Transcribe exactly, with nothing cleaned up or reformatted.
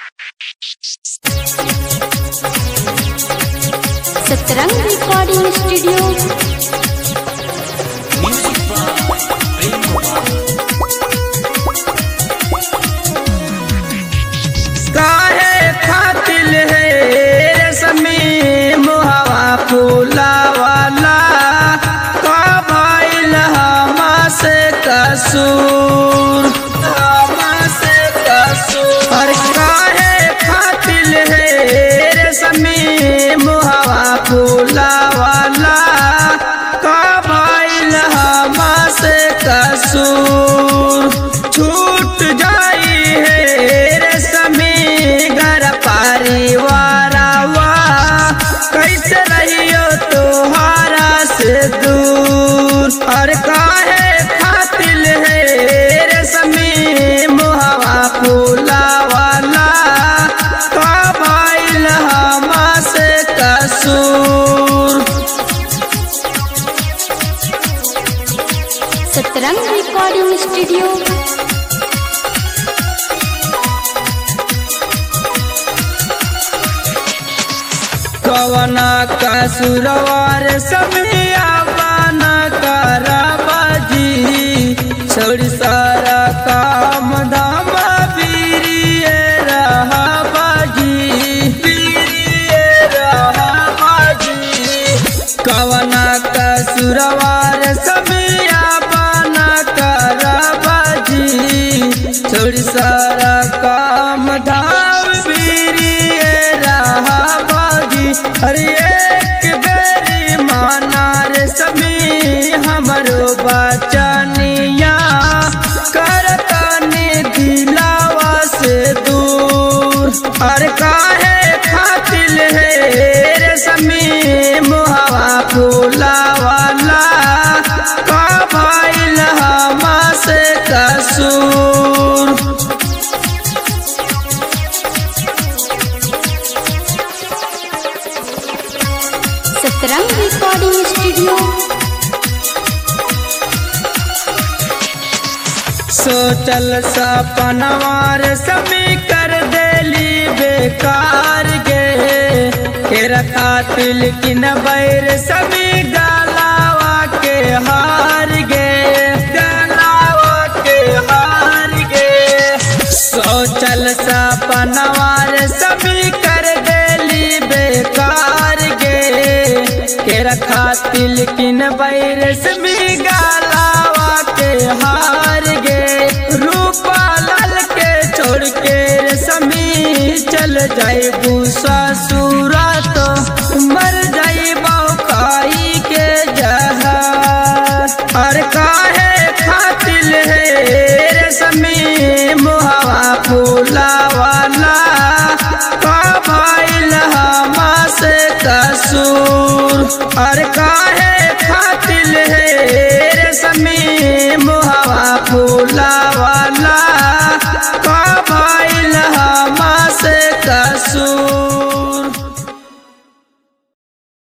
सतरंग recording studio. काहे खातिल है रेशमी मुहावा फूला वाला का भइल हमसे कसूर हमसे कसूर। और काहे खातिल है रेशमी मुहावा फूला वाला का भइल हमसे कसूर। छूट जाई है परिवारवा कैसे रहियो तोहारा से दूर। और काहे खातिल है रेशमी मुहावा फूला वाला का भइल हमसे कसूर। Satrang recording studio. कवना कसुरवार समिया बना करबाजी छोड़ी सारा काम धाम बीरिए रहबाजी बीरिए रहबाजी। कवना कसुरवार समिया बना करबाजी छोड़ी सारा काम धाम बीरिए रहबाजी। अरे एक बेरी माना रेशमी हमरो बचनिया करतनी दिलावा से दूर। और काहे खातिल है रेशमी मुहावा फूला वाला का भइल हमसे कसूर। Satrang recording studio. सोचल सपनवार समी कर देली बेकार गे के खातिल किन बैर समी गलावा के हार गे गलावा के हार गे। सोचल सपनवार समी कर देली बेकार गे के खातिल किन बैर समी गलावा के हार गे। रूपा लाल के छोड़ के रेशमी चल जाइबू ससुरा तो मर जाइबो खाई के जहर। और काहे खातिल है रेशमी मुहावा फूला वाला का भइल हमसे कसूर। और काहे